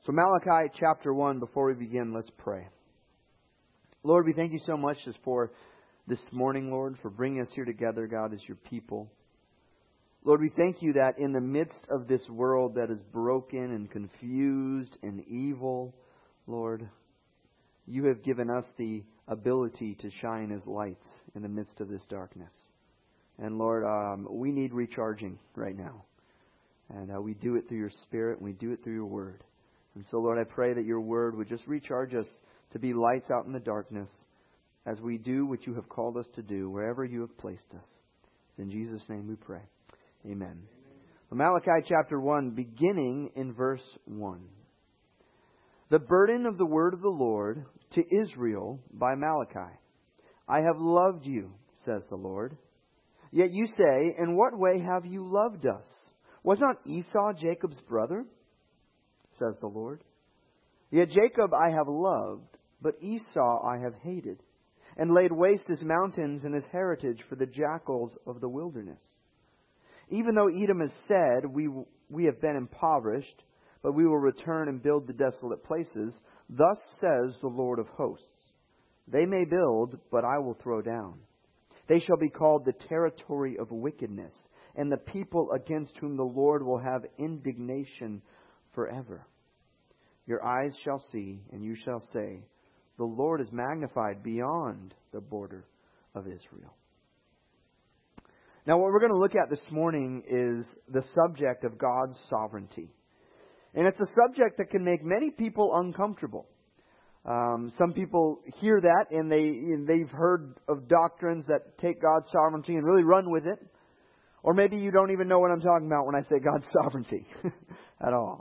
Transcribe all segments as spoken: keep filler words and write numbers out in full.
So Malachi chapter one, before we begin, let's pray. Lord, we thank you so much just for this morning, Lord, for bringing us here together, God, as your people. Lord, we thank you that in the midst of this world that is broken and confused and evil, Lord, you have given us the ability to shine as lights in the midst of this darkness. And Lord, um, we need recharging right now. And uh, we do it through your Spirit and we do it through your Word. And so, Lord, I pray that your Word would just recharge us to be lights out in the darkness as we do what you have called us to do, wherever you have placed us. It's in Jesus' name we pray. Amen. Amen. Well, Malachi chapter one, beginning in verse one. The burden of the word of the Lord to Israel by Malachi. I have loved you, says the Lord. Yet you say, in what way have you loved us? Was not Esau Jacob's brother? Says the Lord. Yet Jacob I have loved, but Esau I have hated, and laid waste his mountains and his heritage for the jackals of the wilderness. Even though Edom has said, we, we have been impoverished, but we will return and build the desolate places, thus says the Lord of hosts. They may build, but I will throw down. They shall be called the territory of wickedness, and the people against whom the Lord will have indignation forever. Your eyes shall see, and you shall say, the Lord is magnified beyond the border of Israel. Now, what we're going to look at this morning is the subject of God's sovereignty. And it's a subject that can make many people uncomfortable. Um, some people hear that and they, and they've heard of doctrines that take God's sovereignty and really run with it. Or maybe you don't even know what I'm talking about when I say God's sovereignty at all.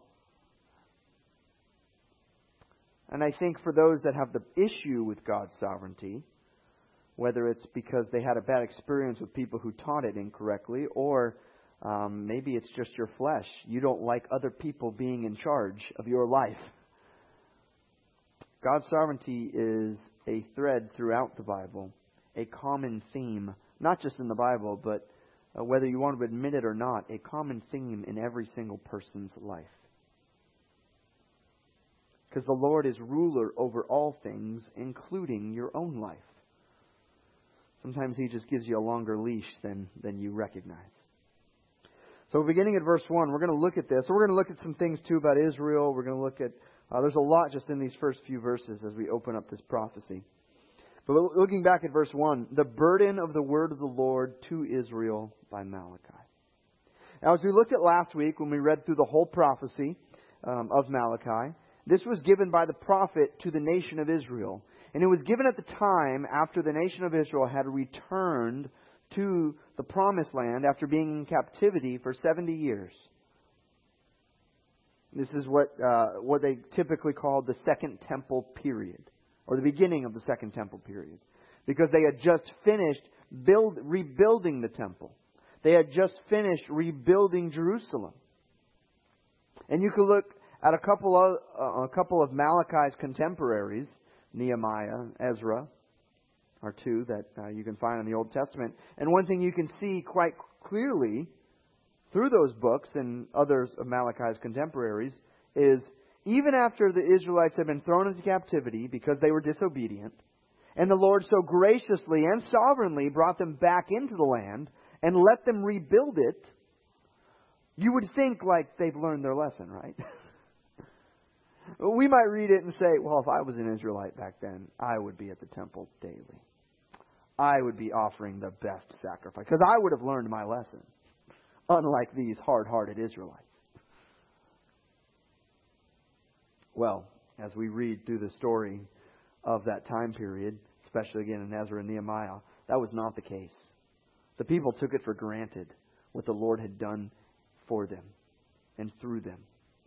And I think for those that have the issue with God's sovereignty, whether it's because they had a bad experience with people who taught it incorrectly, or um, maybe it's just your flesh. You don't like other people being in charge of your life. God's sovereignty is a thread throughout the Bible, a common theme, not just in the Bible, but uh, whether you want to admit it or not, a common theme in every single person's life. Because the Lord is ruler over all things, including your own life. Sometimes He just gives you a longer leash than, than you recognize. So beginning at verse one, we're going to look at this. So we're going to look at some things too about Israel. We're going to look at, uh, there's a lot just in these first few verses as we open up this prophecy. But looking back at verse one, the burden of the word of the Lord to Israel by Malachi. Now as we looked at last week when we read through the whole prophecy um, of Malachi, this was given by the prophet to the nation of Israel. And it was given at the time after the nation of Israel had returned to the promised land after being in captivity for seventy years. This is what uh, what they typically called the Second Temple period, or the beginning of the Second Temple period, because they had just finished build, rebuilding the temple. They had just finished rebuilding Jerusalem. And you could look at a couple of uh, a couple of Malachi's contemporaries, Nehemiah, Ezra, are two that uh, you can find in the Old Testament. And one thing you can see quite clearly through those books and others of Malachi's contemporaries is even after the Israelites had been thrown into captivity because they were disobedient, and the Lord so graciously and sovereignly brought them back into the land and let them rebuild it, you would think like they've learned their lesson, right? We might read it and say, well, if I was an Israelite back then, I would be at the temple daily. I would be offering the best sacrifice because I would have learned my lesson, unlike these hard-hearted Israelites. Well, as we read through the story of that time period, especially again in Ezra and Nehemiah, that was not the case. The people took it for granted what the Lord had done for them and through them.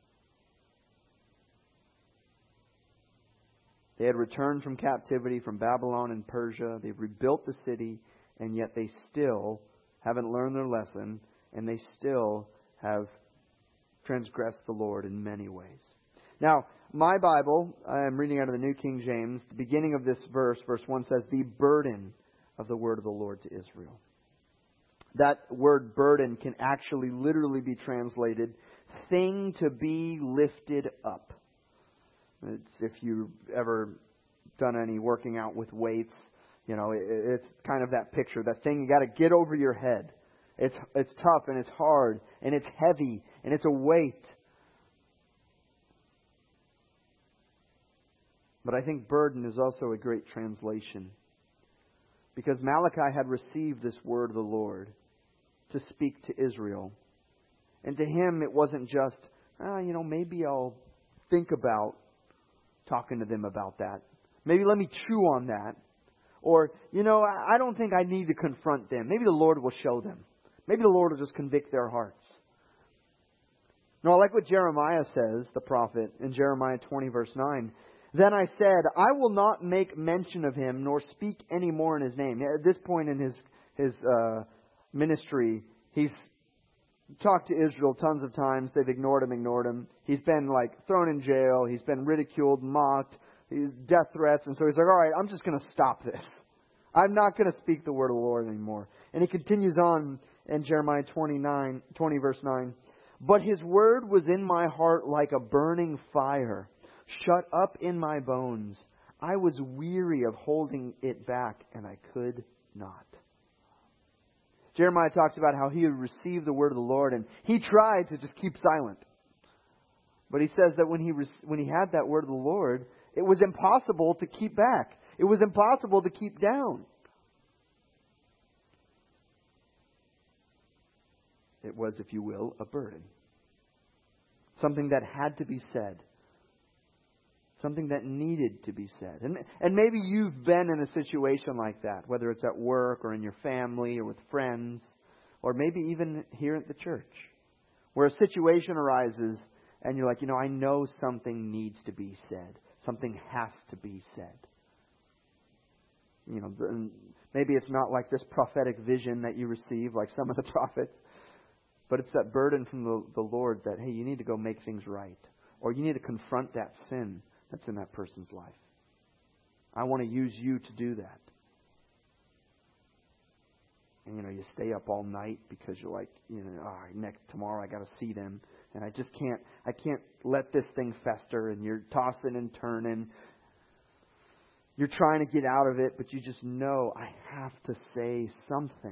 They had returned from captivity from Babylon and Persia. They've rebuilt the city, and yet they still haven't learned their lesson, and they still have transgressed the Lord in many ways. Now, my Bible, I'm reading out of the New King James. The beginning of this verse, verse one says, the burden of the word of the Lord to Israel. That word burden can actually literally be translated thing to be lifted up. It's, if you've ever done any working out with weights, you know, it, it's kind of that picture, that thing you got to get over your head. It's it's tough and it's hard and it's heavy and it's a weight. But I think burden is also a great translation, because Malachi had received this word of the Lord to speak to Israel. And to him it wasn't just, oh, you know, maybe I'll think about talking to them about that. Maybe let me chew on that. Or, you know, I don't think I need to confront them. Maybe the Lord will show them. Maybe the Lord will just convict their hearts. No, I like what Jeremiah says, the prophet, in Jeremiah twenty verse nine. Then I said, I will not make mention of him, nor speak any more in his name. At this point in his, his uh, ministry, he's talked to Israel tons of times. They've ignored him, ignored him. He's been like thrown in jail. He's been ridiculed, mocked, death threats. And so he's like, all right, I'm just going to stop this. I'm not going to speak the word of the Lord anymore. And he continues on in Jeremiah twenty-nine, twenty verse nine. But his word was in my heart like a burning fire, shut up in my bones. I was weary of holding it back, and I could not. Jeremiah talks about how he had received the word of the Lord, and he tried to just keep silent. But he says that when he when he had that word of the Lord, it was impossible to keep back. It was impossible to keep down. It was, if you will, a burden. Something that had to be said. Something that needed to be said. And, and maybe you've been in a situation like that, whether it's at work or in your family or with friends, or maybe even here at the church, where a situation arises and you're like, you know, I know something needs to be said. Something has to be said. You know, maybe it's not like this prophetic vision that you receive like some of the prophets, but it's that burden from the, the Lord that, hey, you need to go make things right. Or you need to confront that sin that's in that person's life. I want to use you to do that. And, you know, you stay up all night because you're like, you know, oh, next tomorrow I got to see them. And I just can't, I can't let this thing fester. And you're tossing and turning. You're trying to get out of it, but you just know, I have to say something.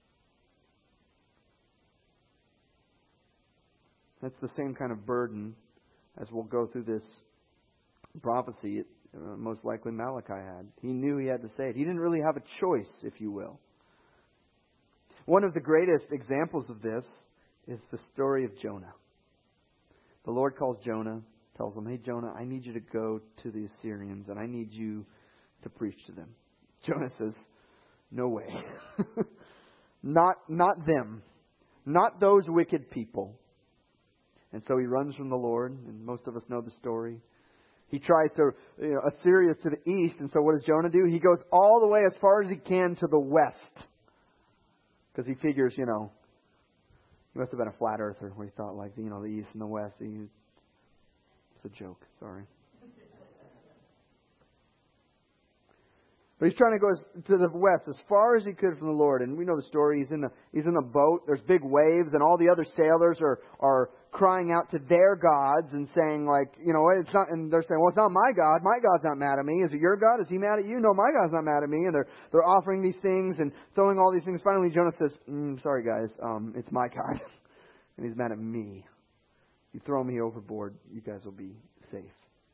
That's the same kind of burden as we'll go through this prophecy, uh, most likely Malachi had. He knew he had to say it. He didn't really have a choice, if you will. One of the greatest examples of this is the story of Jonah. The Lord calls Jonah, tells him, hey Jonah, I need you to go to the Assyrians and I need you to preach to them. Jonah says, no way. not, not them. Not those wicked people. And so he runs from the Lord, and most of us know the story. He tries to, you know, Assyria is to the east, and so what does Jonah do? He goes all the way as far as he can to the west. Because he figures, you know, he must have been a flat earther where he thought like, you know, the east and the west. He, it's a joke, sorry. But he's trying to go to the west as far as he could from the Lord. And we know the story. He's in the he's in a boat. There's big waves, and all the other sailors are are crying out to their gods and saying, like, you know, it's not. And they're saying, well, it's not my God. My God's not mad at me. Is it your God? Is he mad at you? No, my God's not mad at me. And they're they're offering these things and throwing all these things. Finally, Jonah says, mm, "Sorry, guys. Um, it's my God, and he's mad at me. You throw me overboard, you guys will be safe."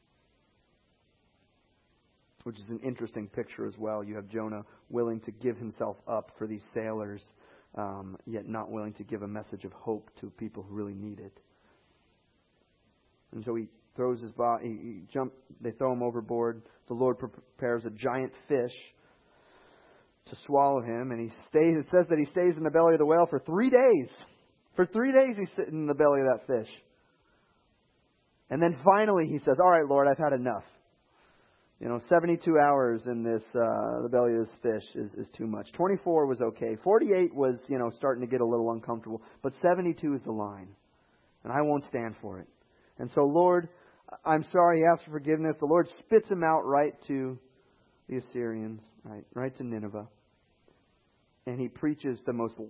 Which is an interesting picture as well. You have Jonah willing to give himself up for these sailors, um, yet not willing to give a message of hope to people who really need it. And so he throws his body, he, he jump, they throw him overboard. The Lord prepares a giant fish to swallow him, and he stays. It says that he stays in the belly of the whale for three days. For three days he's sitting in the belly of that fish. And then finally he says, all right, Lord, I've had enough. You know, seventy-two hours in this, uh, the belly of this fish is, is too much. twenty-four was okay. forty-eight was, you know, starting to get a little uncomfortable. But seventy-two is the line. And I won't stand for it. And so, Lord, I'm sorry. He asks for forgiveness. The Lord spits him out right to the Assyrians, right, right to Nineveh. And he preaches the most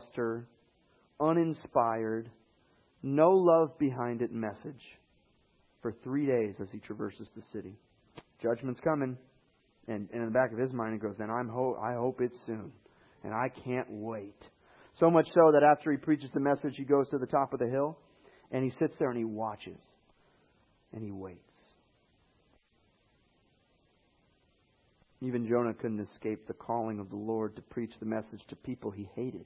lackluster, uninspired, no love behind it message for three days as he traverses the city. Judgment's coming. And, and in the back of his mind, he goes, and I'm ho- I hope it's soon. And I can't wait. So much so that after he preaches the message, he goes to the top of the hill. And he sits there and he watches. And he waits. Even Jonah couldn't escape the calling of the Lord to preach the message to people he hated.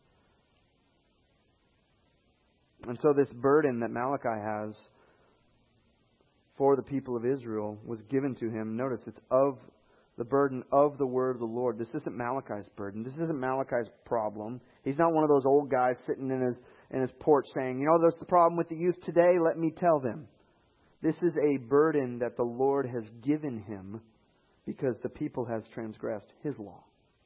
And so this burden that Malachi has for the people of Israel was given to him. Notice, it's of the burden of the word of the Lord. This isn't Malachi's burden. This isn't Malachi's problem. He's not one of those old guys sitting in his in his porch saying, you know, that's the problem with the youth today. Let me tell them. This is a burden that the Lord has given him because the people has transgressed His law.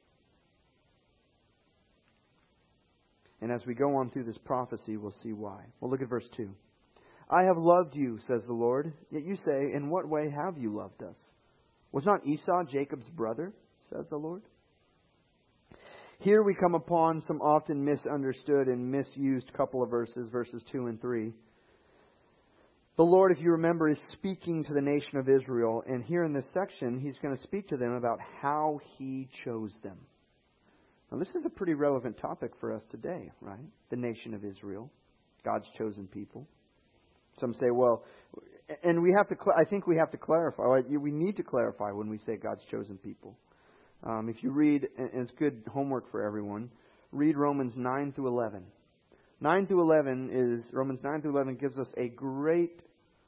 And as we go on through this prophecy, we'll see why. Well, look at verse two. I have loved you, says the Lord. Yet you say, in what way have you loved us? Was not Esau Jacob's brother, says the Lord? Here we come upon some often misunderstood and misused couple of verses, verses two and three. The Lord, if you remember, is speaking to the nation of Israel. And here in this section, He's going to speak to them about how He chose them. Now, this is a pretty relevant topic for us today, right? The nation of Israel, God's chosen people. Some say, well, and we have to, I think we have to clarify, we need to clarify when we say God's chosen people. Um, if you read, and it's good homework for everyone, read Romans nine through eleven. nine through eleven is, Romans nine through eleven gives us a great,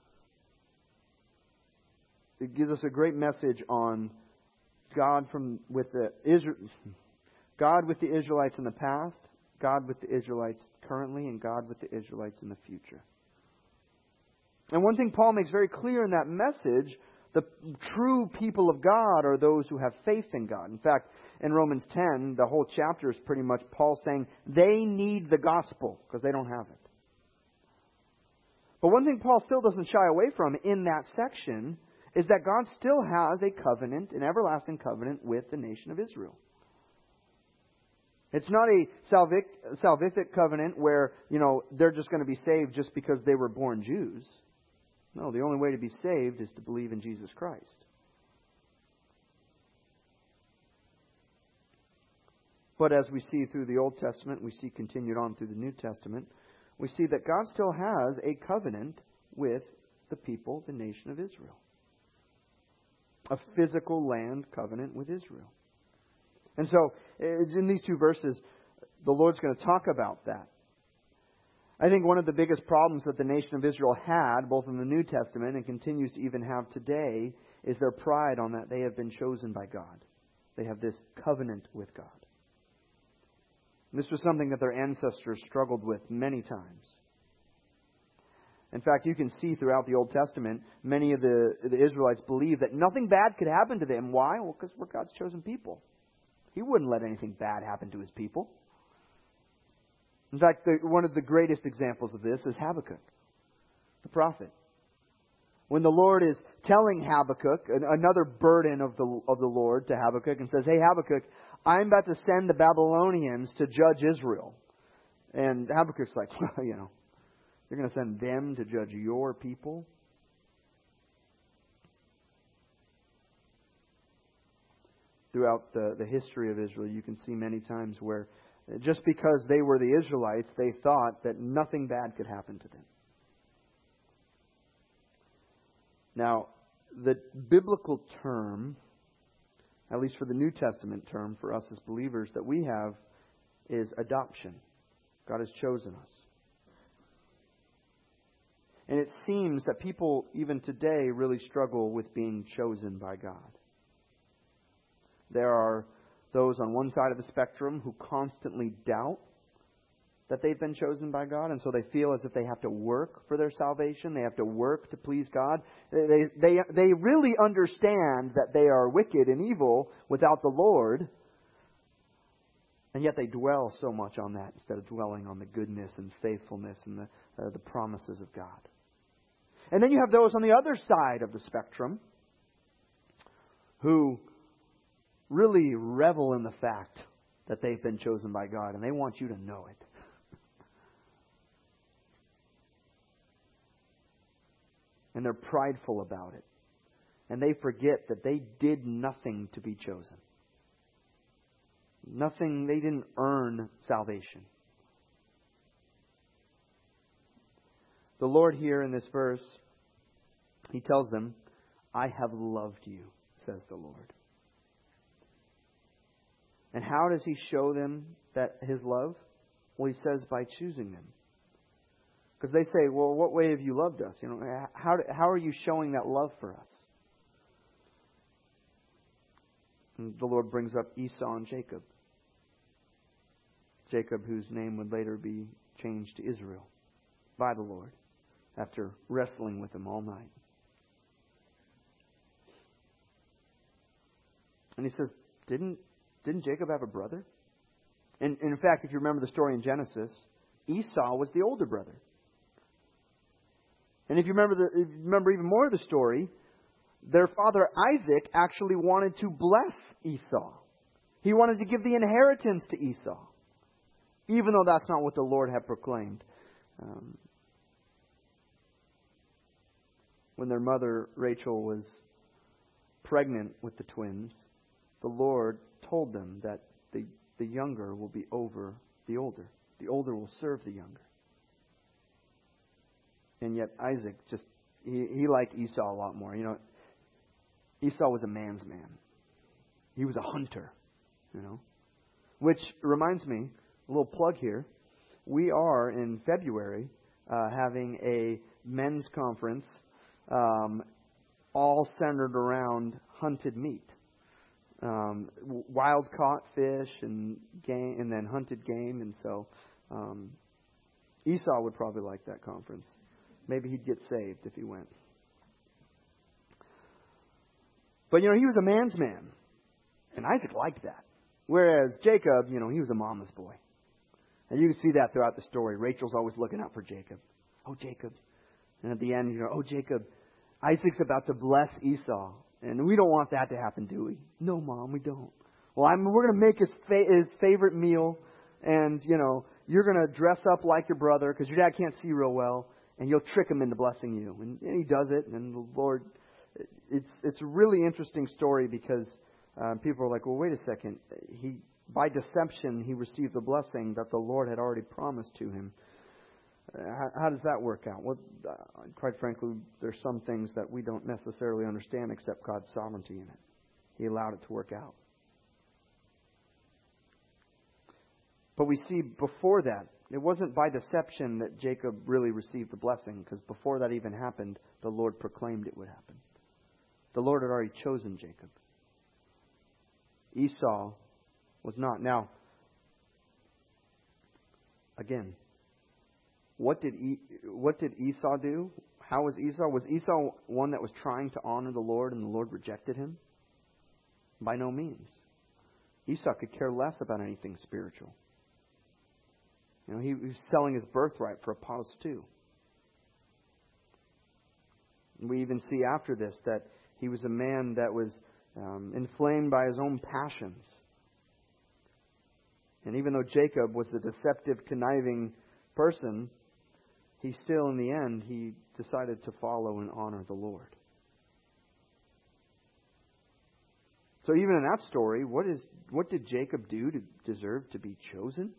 it gives us a great message on God from, with the Israel, God with the Israelites in the past, God with the Israelites currently, and God with the Israelites in the future. And one thing Paul makes very clear in that message, the true people of God are those who have faith in God. In fact, in Romans ten, the whole chapter is pretty much Paul saying they need the gospel because they don't have it. But one thing Paul still doesn't shy away from in that section is that God still has a covenant, an everlasting covenant with the nation of Israel. It's not a salvic, salvific covenant where, you know, they're just going to be saved just because they were born Jews. No, the only way to be saved is to believe in Jesus Christ. But as we see through the Old Testament, we see continued on through the New Testament, we see that God still has a covenant with the people, the nation of Israel. A physical land covenant with Israel. And so, in these two verses, the Lord's going to talk about that. I think one of the biggest problems that the nation of Israel had, both in the New Testament and continues to even have today, is their pride on that they have been chosen by God. They have this covenant with God. And this was something that their ancestors struggled with many times. In fact, you can see throughout the Old Testament, many of the, the Israelites believed that nothing bad could happen to them. Why? Well, because we're God's chosen people. He wouldn't let anything bad happen to His people. In fact, the, one of the greatest examples of this is Habakkuk, the prophet. When the Lord is telling Habakkuk, another burden of the of the Lord to Habakkuk, and says, hey Habakkuk, I'm about to send the Babylonians to judge Israel. And Habakkuk's like, well, you know, you're going to send them to judge your people? Throughout the, the history of Israel, you can see many times where just because they were the Israelites, they thought that nothing bad could happen to them. Now, the biblical term, at least for the New Testament term for us as believers that we have, is adoption. God has chosen us. And it seems that people even today really struggle with being chosen by God. There are those on one side of the spectrum who constantly doubt that they've been chosen by God, and so they feel as if they have to work for their salvation. They have to work to please God. They, they, they really understand that they are wicked and evil without the Lord, and yet they dwell so much on that instead of dwelling on the goodness and faithfulness and the, uh, the promises of God. And then you have those on the other side of the spectrum who really revel in the fact that they've been chosen by God, and they want you to know it. And they're prideful about it. And they forget that they did nothing to be chosen. Nothing, they didn't earn salvation. The Lord here in this verse, He tells them, I have loved you, says the Lord. And how does He show them that His love? Well, He says by choosing them. Because they say, well, what way have you loved us? You know, how, how are you showing that love for us? And the Lord brings up Esau and Jacob. Jacob, whose name would later be changed to Israel by the Lord after wrestling with him all night. And He says, didn't, didn't Jacob have a brother? And, and in fact, if you remember the story in Genesis, Esau was the older brother. And if you remember, the, if you remember even more of the story, their father Isaac actually wanted to bless Esau. He wanted to give the inheritance to Esau, even though that's not what the Lord had proclaimed. Um, when their mother Rachel was pregnant with the twins, the Lord told them that the, the younger will be over the older. The older will serve the younger. And yet Isaac just, he, he liked Esau a lot more. You know, Esau was a man's man. He was a hunter, you know. Which reminds me, a little plug here. We are in February uh, having a men's conference um, all centered around hunted meat. Um, wild caught fish and game, and then hunted game. And so um, Esau would probably like that conference. Maybe he'd get saved if he went. But, you know, he was a man's man. And Isaac liked that. Whereas Jacob, you know, he was a mama's boy. And you can see that throughout the story. Rachel's always looking out for Jacob. Oh, Jacob. And at the end, you know, oh, Jacob, Isaac's about to bless Esau. And we don't want that to happen, do we? No, Mom, we don't. Well, I'm, we're going to make his, fa- his favorite meal. And, you know, you're going to dress up like your brother because your dad can't see real well. And you'll trick him into blessing you. And, and he does it. And the Lord, it's it's a really interesting story because um, people are like, well, wait a second. He by deception, he received the blessing that the Lord had already promised to him. Uh, how, how does that work out? Well, uh, quite frankly, there's some things that we don't necessarily understand except God's sovereignty in it. He allowed it to work out. But we see before that, it wasn't by deception that Jacob really received the blessing, because before that even happened, the Lord proclaimed it would happen. The Lord had already chosen Jacob. Esau was not. Now, again, what did e- what did Esau do? How was Esau? Was Esau one that was trying to honor the Lord and the Lord rejected him? By no means. Esau could care less about anything spiritual. You know, he was selling his birthright for a pot's stew. We even see after this that he was a man that was um, inflamed by his own passions. And even though Jacob was the deceptive, conniving person, he still, in the end, he decided to follow and honor the Lord. So even in that story, what is what did Jacob do to deserve to be chosen?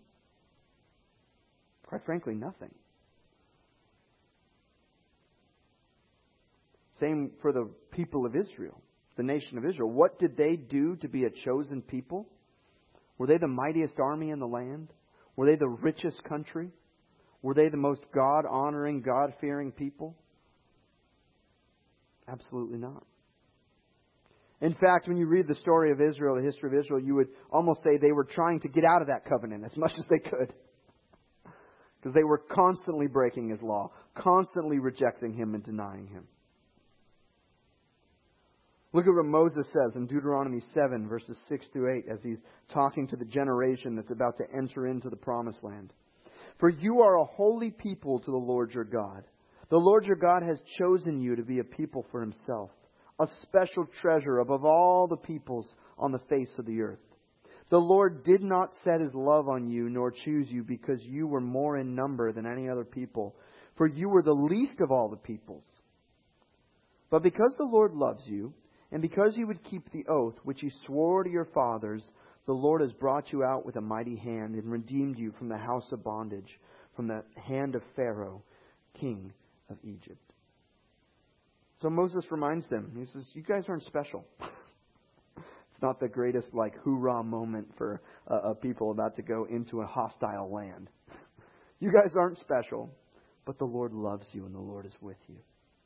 Quite frankly, nothing. Same for the people of Israel, the nation of Israel. What did they do to be a chosen people? Were they the mightiest army in the land? Were they the richest country? Were they the most God-honoring, God-fearing people? Absolutely not. In fact, when you read the story of Israel, the history of Israel, you would almost say they were trying to get out of that covenant as much as they could. Because they were constantly breaking His law, constantly rejecting Him and denying Him. Look at what Moses says in Deuteronomy seven, verses six through eight, as he's talking to the generation that's about to enter into the promised land. For you are a holy people to the Lord your God. The Lord your God has chosen you to be a people for Himself, a special treasure above all the peoples on the face of the earth. The Lord did not set His love on you, nor choose you, because you were more in number than any other people. For you were the least of all the peoples. But because the Lord loves you, and because you would keep the oath which He swore to your fathers, the Lord has brought you out with a mighty hand and redeemed you from the house of bondage, from the hand of Pharaoh, king of Egypt. So Moses reminds them, he says, you guys aren't special. It's not the greatest like hoorah moment for uh, a people about to go into a hostile land. You guys aren't special, but the Lord loves you and the Lord is with you.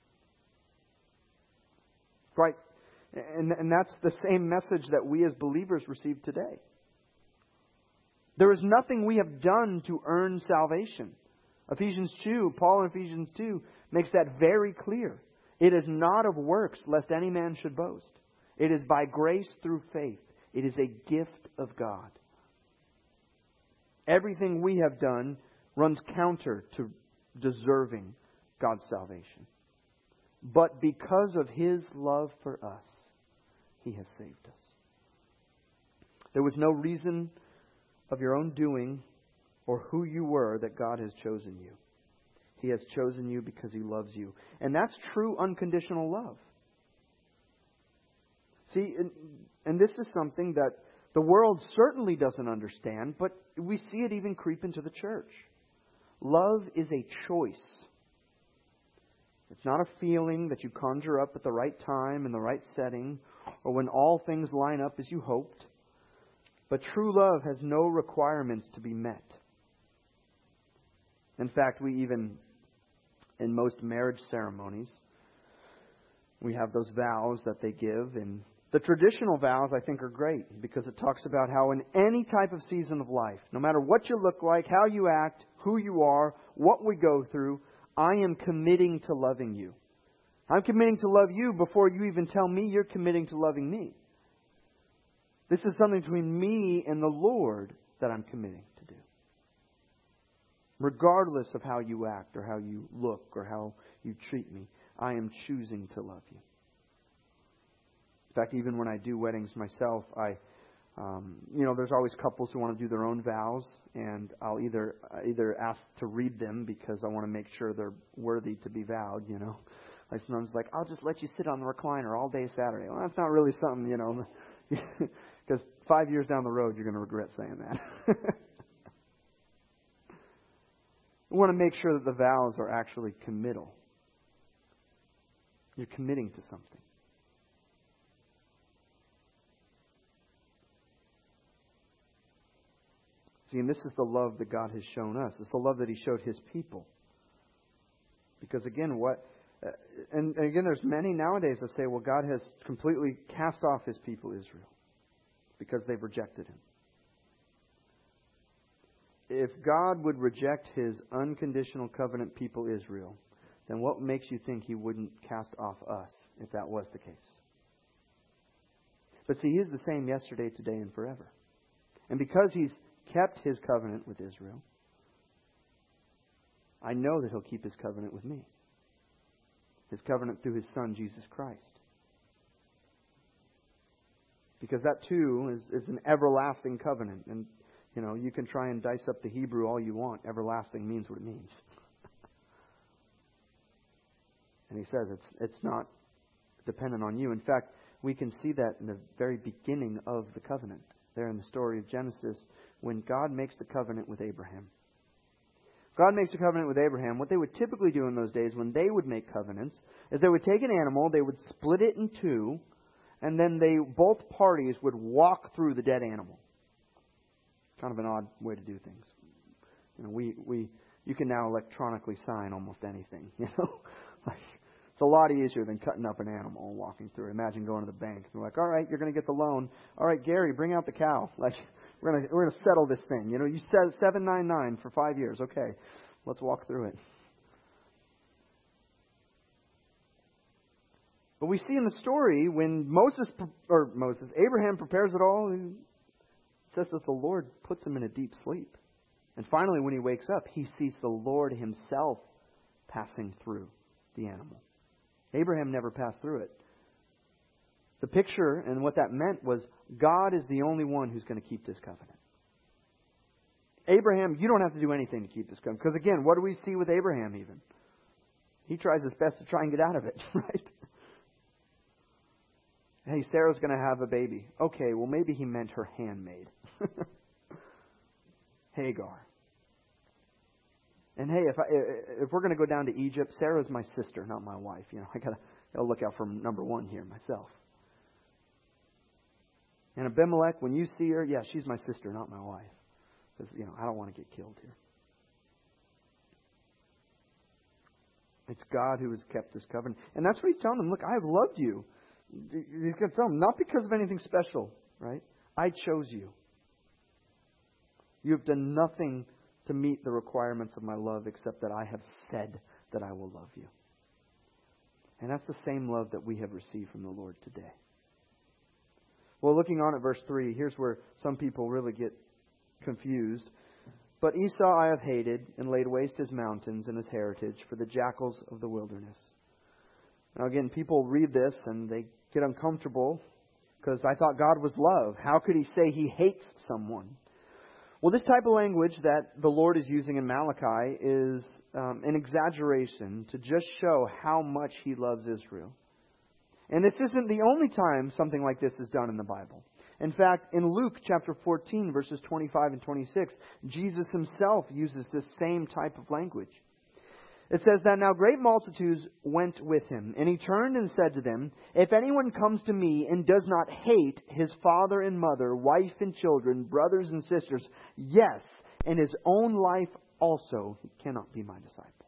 Right? And, and that's the same message that we as believers receive today. There is nothing we have done to earn salvation. Ephesians two, Paul in Ephesians two makes that very clear. It is not of works, lest any man should boast. It is by grace through faith. It is a gift of God. Everything we have done runs counter to deserving God's salvation. But because of His love for us, He has saved us. There was no reason of your own doing or who you were that God has chosen you. He has chosen you because He loves you. And that's true unconditional love. See, and, and this is something that the world certainly doesn't understand, but we see it even creep into the church. Love is a choice. It's not a feeling that you conjure up at the right time, in the right setting, or when all things line up as you hoped. But true love has no requirements to be met. In fact, we even, in most marriage ceremonies, we have those vows that they give. And the traditional vows, I think, are great because it talks about how in any type of season of life, no matter what you look like, how you act, who you are, what we go through, I am committing to loving you. I'm committing to love you before you even tell me you're committing to loving me. This is something between me and the Lord that I'm committing to do. Regardless of how you act or how you look or how you treat me, I am choosing to love you. In fact, even when I do weddings myself, I, um, you know, there's always couples who want to do their own vows, and I'll either either ask to read them because I want to make sure they're worthy to be vowed. You know, like sometimes like I'll just let you sit on the recliner all day Saturday. Well, that's not really something, you know, because five years down the road you're going to regret saying that. We want to make sure that the vows are actually committal. You're committing to something. See, and this is the love that God has shown us. It's the love that He showed His people. Because again, what, uh, and, and again, there's many nowadays that say, well, God has completely cast off His people Israel because they've rejected Him. If God would reject His unconditional covenant people Israel, then what makes you think He wouldn't cast off us if that was the case? But see, He is the same yesterday, today, and forever. And because He's kept His covenant with Israel, I know that He'll keep His covenant with me. His covenant through His Son, Jesus Christ. Because that too is, is an everlasting covenant. And, you know, you can try and dice up the Hebrew all you want. Everlasting means what it means. And He says it's it's not dependent on you. In fact, we can see that in the very beginning of the covenant. There in the story of Genesis, when God makes the covenant with Abraham. God makes a covenant with Abraham. What they would typically do in those days when they would make covenants is they would take an animal, they would split it in two, and then they both parties would walk through the dead animal. Kind of an odd way to do things. You know, we, we you can now electronically sign almost anything. You know, like it's a lot easier than cutting up an animal and walking through it. Imagine going to the bank and they're like, "All right, you're going to get the loan. All right, Gary, bring out the cow. Like we're going to we're going to settle this thing. You know, you said seven nine nine for five years. Okay, let's walk through it." But we see in the story when Moses or Moses Abraham prepares it all. It says that the Lord puts him in a deep sleep. And finally, when he wakes up, he sees the Lord Himself passing through the animal. Abraham never passed through it. The picture and what that meant was God is the only one who's going to keep this covenant. Abraham, you don't have to do anything to keep this covenant. Because again, what do we see with Abraham even? He tries his best to try and get out of it, right? hey, Sarah's going to have a baby. Okay, well, maybe he meant her handmaid. Hagar. And hey, if I, if we're going to go down to Egypt, Sarah's my sister, not my wife. You know, I gotta, gotta look out for number one here, myself. And Abimelech, when you see her, yeah, she's my sister, not my wife. Because, you know, I don't want to get killed here. It's God who has kept this covenant. And that's what he's telling them. Look, I have loved you. He's going to tell them, not because of anything special, right? I chose you. You have done nothing to meet the requirements of my love except that I have said that I will love you. And that's the same love that we have received from the Lord today. Well, looking on at verse three, here's where some people really get confused. But Esau I have hated and laid waste his mountains and his heritage for the jackals of the wilderness. Now again, people read this and they get uncomfortable because I thought God was love. How could he say he hates someone? Well, this type of language that the Lord is using in Malachi is um, an exaggeration to just show how much he loves Israel. And this isn't the only time something like this is done in the Bible. In fact, in Luke chapter fourteen, verses twenty-five and twenty-six, Jesus himself uses this same type of language. It says that now great multitudes went with him, and he turned and said to them, if anyone comes to me and does not hate his father and mother, wife and children, brothers and sisters, yes, and his own life also, he cannot be my disciple.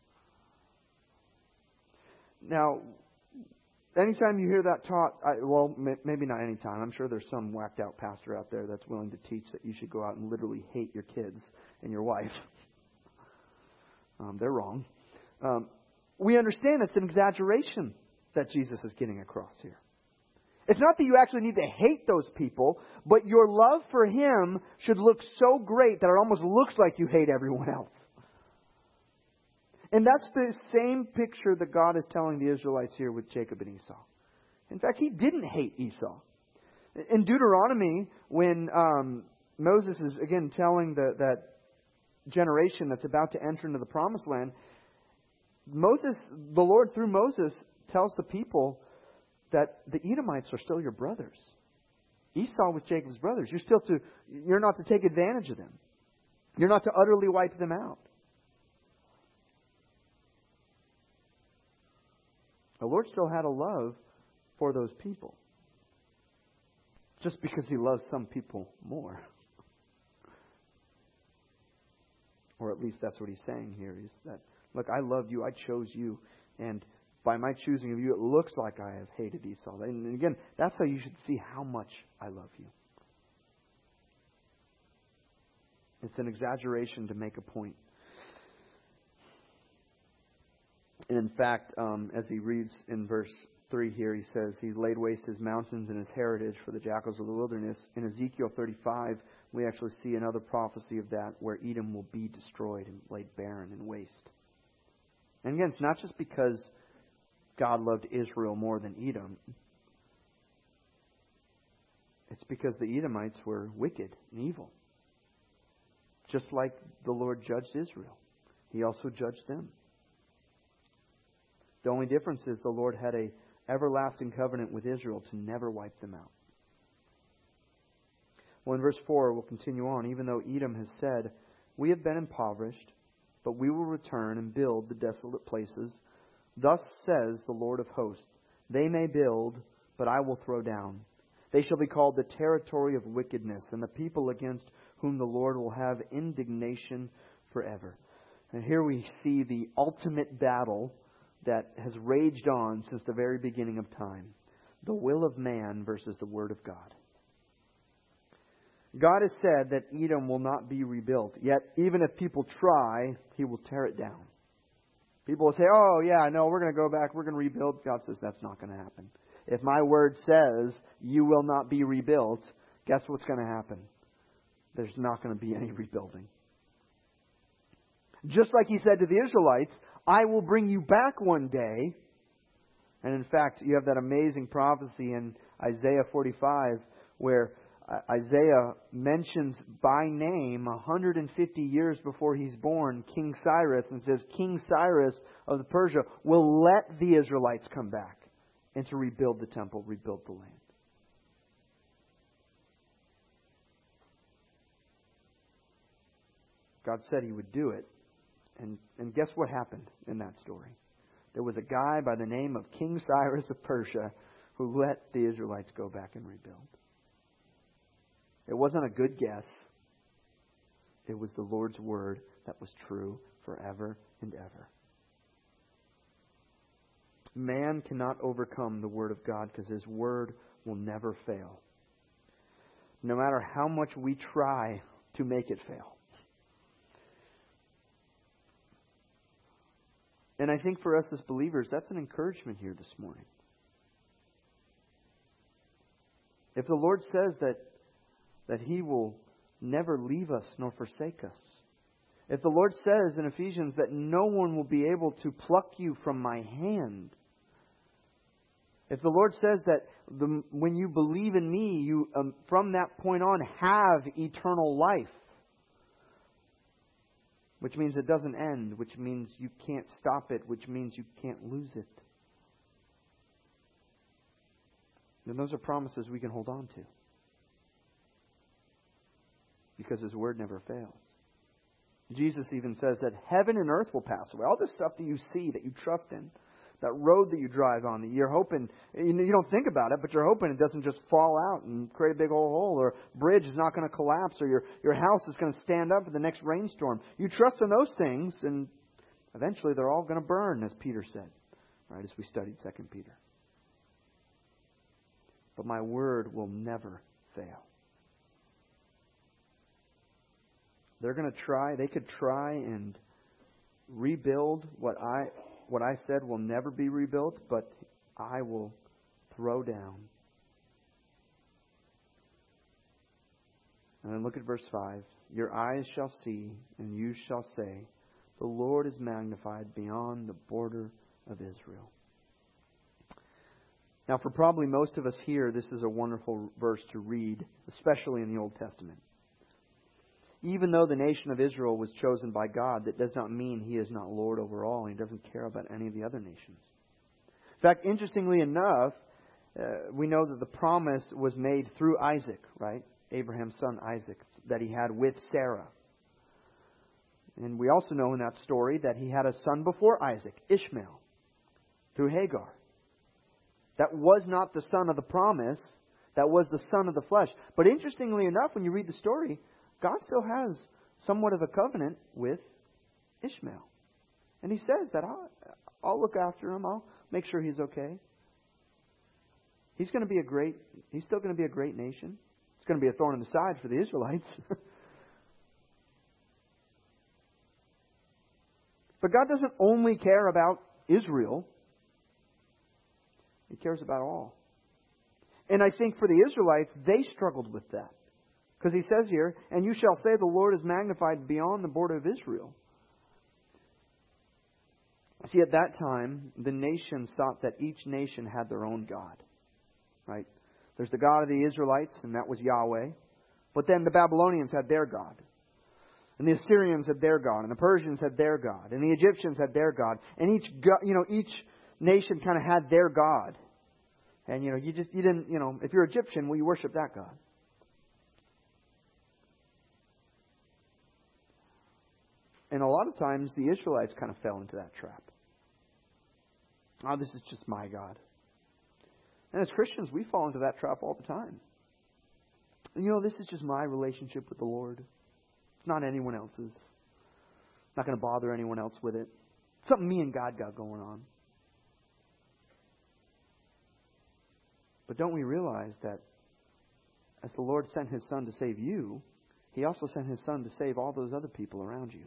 Now, anytime you hear that taught, I, well, maybe not anytime. I'm sure there's some whacked out pastor out there that's willing to teach that you should go out and literally hate your kids and your wife. Um, they're wrong. Um, we understand it's an exaggeration that Jesus is getting across here. It's not that you actually need to hate those people, but your love for Him should look so great that it almost looks like you hate everyone else. And that's the same picture that God is telling the Israelites here with Jacob and Esau. In fact, He didn't hate Esau. In Deuteronomy, when um, Moses is, again, telling the, that generation that's about to enter into the promised land, Moses, the Lord through Moses tells the people that the Edomites are still your brothers. Esau was Jacob's brothers. You're still to, you're not to take advantage of them. You're not to utterly wipe them out. The Lord still had a love for those people. Just because He loves some people more. Or at least that's what He's saying here. Is that, look, I love you. I chose you. And by my choosing of you, it looks like I have hated Esau. And again, that's how you should see how much I love you. It's an exaggeration to make a point. And in fact, um, as he reads in verse three here, he says, He laid waste His mountains and His heritage for the jackals of the wilderness. In Ezekiel thirty-five, we actually see another prophecy of that, where Edom will be destroyed and laid barren and waste. And again, it's not just because God loved Israel more than Edom. It's because the Edomites were wicked and evil. Just like the Lord judged Israel, He also judged them. The only difference is the Lord had an everlasting covenant with Israel to never wipe them out. Well, in verse four, we'll continue on. Even though Edom has said, we have been impoverished, but we will return and build the desolate places. Thus says the Lord of hosts, they may build, but I will throw down. They shall be called the territory of wickedness, and the people against whom the Lord will have indignation forever. And here we see the ultimate battle that has raged on since the very beginning of time. The will of man versus the word of God. God has said that Edom will not be rebuilt. Yet, even if people try, He will tear it down. People will say, oh, yeah, no, we're going to go back, we're going to rebuild. God says that's not going to happen. If my word says you will not be rebuilt, guess what's going to happen? There's not going to be any rebuilding. Just like He said to the Israelites, I will bring you back one day. And in fact, you have that amazing prophecy in Isaiah forty-five where Isaiah mentions by name one hundred fifty years before he's born King Cyrus, and says King Cyrus of the Persia will let the Israelites come back and to rebuild the temple, rebuild the land. God said He would do it. And, and guess what happened in that story? There was a guy by the name of King Cyrus of Persia who let the Israelites go back and rebuild. It wasn't a good guess. It was the Lord's word that was true forever and ever. Man cannot overcome the Word of God because His Word will never fail. No matter how much we try to make it fail. And I think for us as believers, that's an encouragement here this morning. If the Lord says that, that He will never leave us nor forsake us, if the Lord says in Ephesians that no one will be able to pluck you from my hand, if the Lord says that the, when you believe in me, you um, from that point on have eternal life, which means it doesn't end, which means you can't stop it, which means you can't lose it, then those are promises we can hold on to. Because His Word never fails. Jesus even says that heaven and earth will pass away. All this stuff that you see, that you trust in, that road that you drive on, that you're hoping, you don't think about it, but you're hoping it doesn't just fall out and create a big old hole, or a bridge is not going to collapse, or your, your house is going to stand up in the next rainstorm. You trust in those things, and eventually they're all going to burn, as Peter said, right, as we studied Second Peter. But my word will never fail. They're going to try, they could try and rebuild what I what I said will never be rebuilt, but I will throw down. And then look at verse five. Your eyes shall see, and you shall say, the Lord is magnified beyond the border of Israel. Now, for probably most of us here, this is a wonderful verse to read, especially in the Old Testament. Even though the nation of Israel was chosen by God, that does not mean He is not Lord over all. He doesn't care about any of the other nations. In fact, interestingly enough, uh, we know that the promise was made through Isaac, right? Abraham's son Isaac, that he had with Sarah. And we also know in that story that he had a son before Isaac, Ishmael, through Hagar. That was not the son of the promise. That was the son of the flesh. But interestingly enough, when you read the story, God still has somewhat of a covenant with Ishmael. And He says that I'll, I'll look after him. I'll make sure he's okay. He's going to be a great, he's still going to be a great nation. It's going to be a thorn in the side for the Israelites. But God doesn't only care about Israel. He cares about all. And I think for the Israelites, they struggled with that. Because He says here, and you shall say the Lord is magnified beyond the border of Israel. See, at that time, the nations thought that each nation had their own God. Right? There's the God of the Israelites, and that was Yahweh. But then the Babylonians had their God. And the Assyrians had their God. And the Persians had their God. And the Egyptians had their God. And each, you know, each nation kind of had their God. And, you know, you just, you didn't, you know, if you're Egyptian, well, you worship that God. And a lot of times the Israelites kind of fell into that trap. Oh, this is just my God. And as Christians, we fall into that trap all the time. And you know, this is just my relationship with the Lord. It's not anyone else's. Not going to bother anyone else with it. It's something me and God got going on. But don't we realize that as the Lord sent His Son to save you, He also sent His Son to save all those other people around you.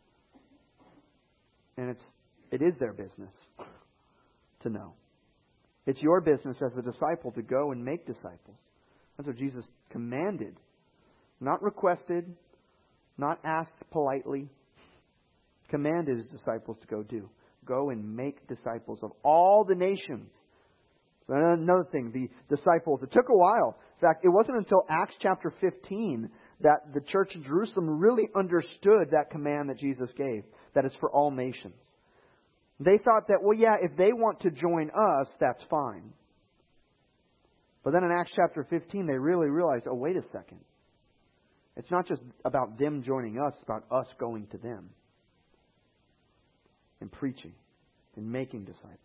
And it's it is their business to know. It's your business as a disciple to go and make disciples. That's what Jesus commanded. Not requested, not asked politely. Commanded His disciples to go do. Go and make disciples of all the nations. So another thing, the disciples, it took a while. In fact, it wasn't until Acts chapter fifteen that the church in Jerusalem really understood that command that Jesus gave, that it's for all nations. They thought that, well, yeah, if they want to join us, that's fine. But then in Acts chapter fifteen, they really realized, oh, wait a second. It's not just about them joining us, it's about us going to them and preaching and making disciples.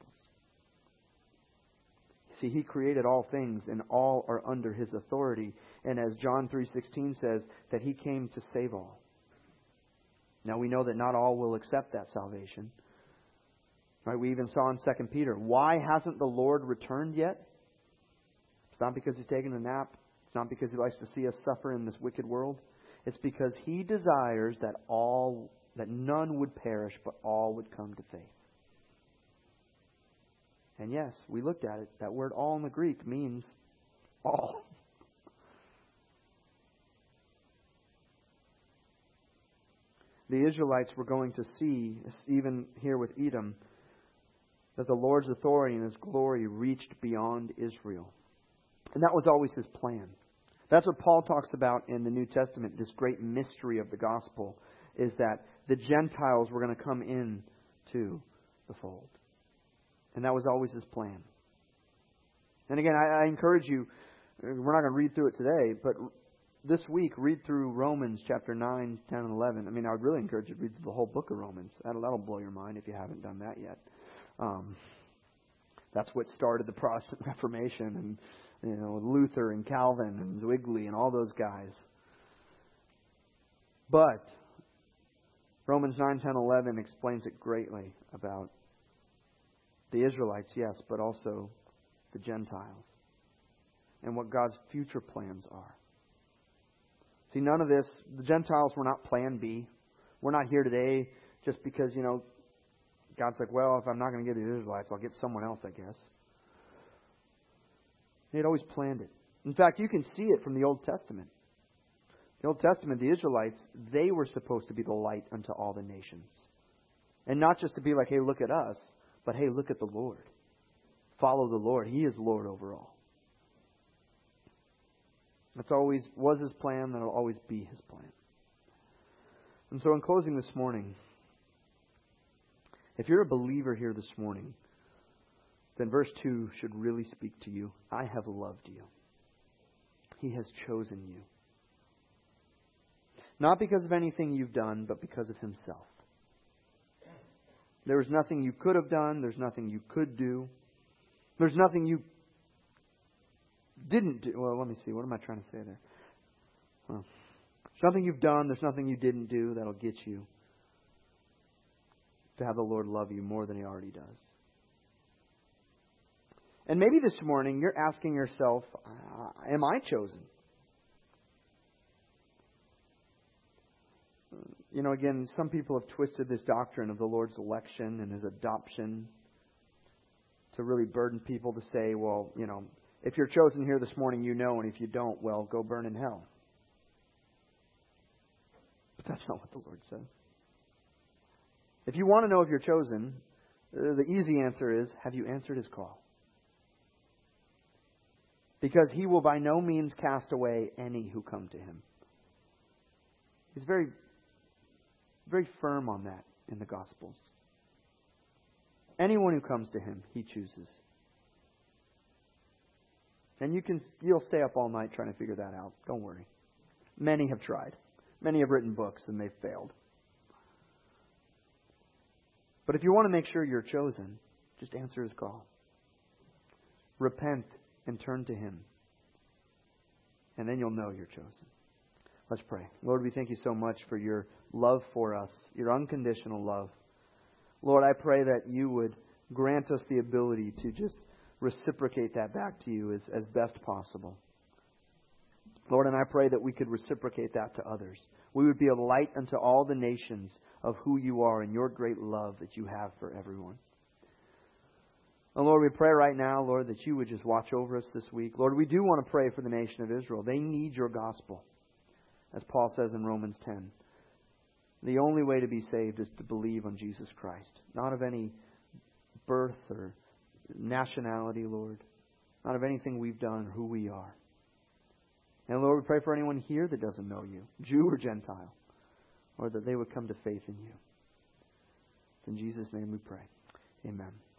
See, He created all things and all are under His authority. And as John three sixteen says, that He came to save all. Now we know that not all will accept that salvation. Right? We even saw in Second Peter, why hasn't the Lord returned yet? It's not because He's taking a nap. It's not because He likes to see us suffer in this wicked world. It's because He desires that all, that none would perish, but all would come to faith. And yes, we looked at it. That word all in the Greek means all. The Israelites were going to see, even here with Edom, that the Lord's authority and His glory reached beyond Israel. And that was always His plan. That's what Paul talks about in the New Testament, this great mystery of the gospel, is that the Gentiles were going to come in to the fold. And that was always His plan. And again, I, I encourage you, we're not going to read through it today, but this week, read through Romans chapter nine, ten, and eleven. I mean, I would really encourage you to read through the whole book of Romans. That'll, that'll blow your mind if you haven't done that yet. Um, that's what started the Protestant Reformation, and you know Luther and Calvin and Zwingli and all those guys. But Romans nine, ten, eleven explains it greatly about the Israelites, yes, but also the Gentiles and what God's future plans are. See, none of this, the Gentiles were not plan B. We're not here today just because, you know, God's like, well, if I'm not going to get the Israelites, I'll get someone else, I guess. He had always planned it. In fact, you can see it from the Old Testament. The Old Testament, the Israelites, they were supposed to be the light unto all the nations. And not just to be like, hey, look at us, but hey, look at the Lord. Follow the Lord. He is Lord over all. That's always was His plan. That'll always be His plan. And so in closing this morning, if you're a believer here this morning, then verse two should really speak to you. I have loved you. He has chosen you. Not because of anything you've done, but because of Himself. There was nothing you could have done. There's nothing you could do. There's nothing you didn't do. Well, let me see. What am I trying to say there? Well, there's nothing you've done. There's nothing you didn't do that'll get you to have the Lord love you more than He already does. And maybe this morning you're asking yourself, uh, am I chosen? You know, again, some people have twisted this doctrine of the Lord's election and His adoption to really burden people to say, well, you know, if you're chosen here this morning, you know, and if you don't, well, go burn in hell. But that's not what the Lord says. If you want to know if you're chosen, the easy answer is, have you answered His call? Because He will by no means cast away any who come to Him. He's very Very firm on that in the Gospels. Anyone who comes to Him, He chooses. And you can, you'll stay up all night trying to figure that out. Don't worry. Many have tried. Many have written books and they've failed. But if you want to make sure you're chosen, just answer His call. Repent and turn to Him. And then you'll know you're chosen. Let's pray. Lord, we thank You so much for Your love for us, Your unconditional love. Lord, I pray that You would grant us the ability to just reciprocate that back to You as, as best possible. Lord, and I pray that we could reciprocate that to others. We would be a light unto all the nations of who You are and Your great love that You have for everyone. And Lord, we pray right now, Lord, that You would just watch over us this week. Lord, we do want to pray for the nation of Israel. They need Your gospel. As Paul says in Romans ten, the only way to be saved is to believe on Jesus Christ. Not of any birth or nationality, Lord. Not of anything we've done or who we are. And Lord, we pray for anyone here that doesn't know You, Jew or Gentile, or that they would come to faith in You. It's in Jesus' name we pray. Amen.